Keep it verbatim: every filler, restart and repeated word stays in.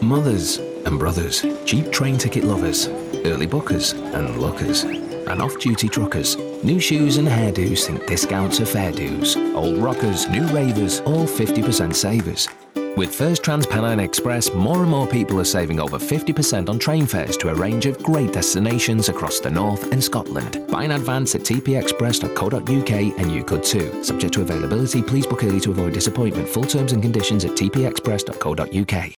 Mothers and brothers, cheap train ticket lovers, early bookers and lookers, and off-duty truckers. New shoes and hairdos think discounts are fair dues. Old rockers, new ravers, all fifty percent savers. With First TransPennine Express, more and more people are saving over fifty percent on train fares to a range of great destinations across the north and Scotland. Buy in advance at t p express dot co dot u k and you could too. Subject to availability, please book early to avoid disappointment. Full terms and conditions at t p express dot co dot u k.